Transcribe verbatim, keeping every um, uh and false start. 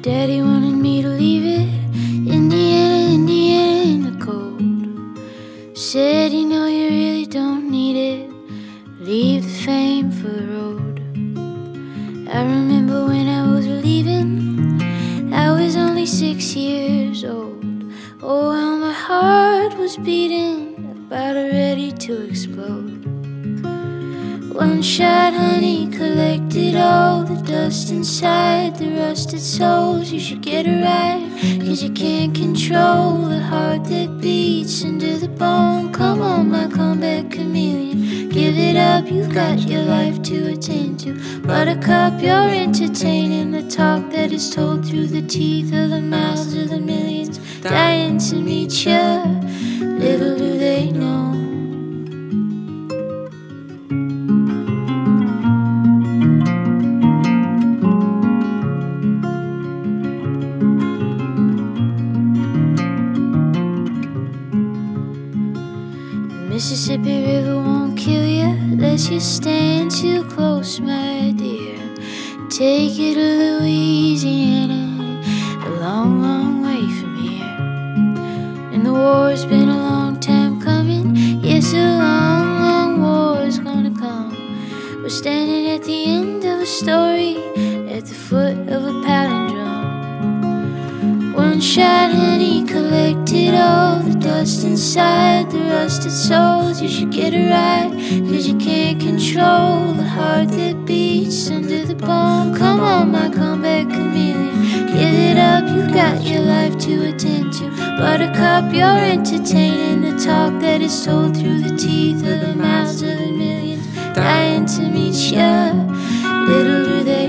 Daddy wanted me to leave it, Indiana, Indiana in the cold. Said, you know, you really don't need it, leave the fame for the road. I remember when I was leaving, I was only six years old. Oh, how my heart was beating, about ready to explode. One shot honey collected all the dust inside the rusted souls. You should get it right, cause you can't control the heart that beats into the bone. Come on, my comeback chameleon, give it up, you've got your life to attend to. Buttercup, you're entertaining the talk that is told through the teeth of the mouths of the millions dying to meet ya. Little do they know. Mississippi River won't kill you unless you stand too close, my dear. Take you to Louisiana, a long, long way from here. And the war's been a long time coming, yes, a long, long war's gonna come. We're standing at the end of a story, at the foot of a palindrome. One shot honey collected all the dust inside the rusted souls. You should get it right, cause you can't control the heart that beats under the bone. Come on, my comeback chameleon, give it up, you've got your life to attend to. Buttercup, you're entertaining the talk that is told through the teeth of the mouths of the millions dying to meet ya. Little do they